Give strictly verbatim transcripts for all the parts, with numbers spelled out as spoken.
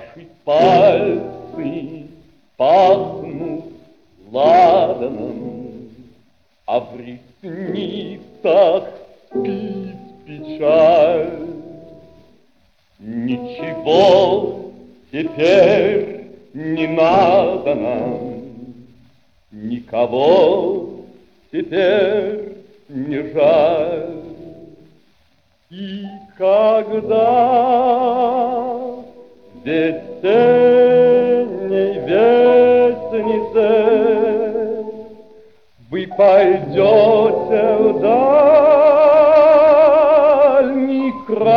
Ваши пальцы пахнут ладаном, а в ресницах спит печаль. Ничего теперь не надо нам, никого теперь не жаль. И когда весенней вестнице вы пойдете в дальний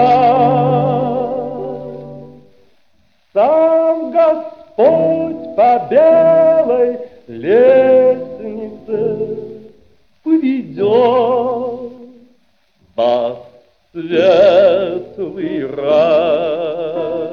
край, сам Господь по белой лестнице поведет вас в светлый рай.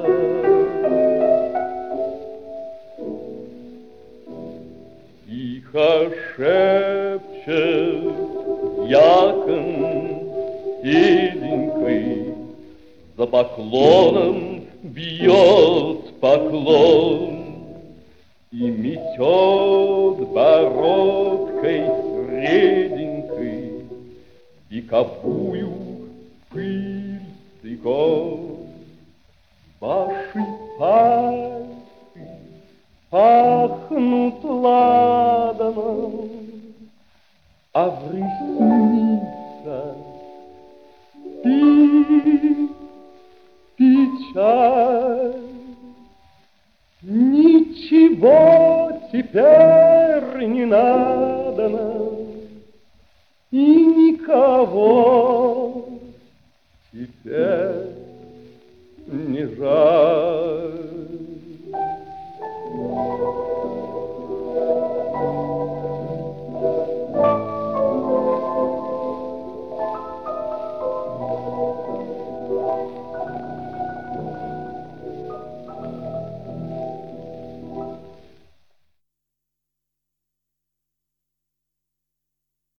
Тихо шепчет дьякон седенький, за поклоном бьет поклон и метет бородкой реденькой вековую пыль стыком. Ваши пальцы пахнут ладаном, а в ресницах спит печаль. Ничего теперь не надо нам, и никого теперь не жаль.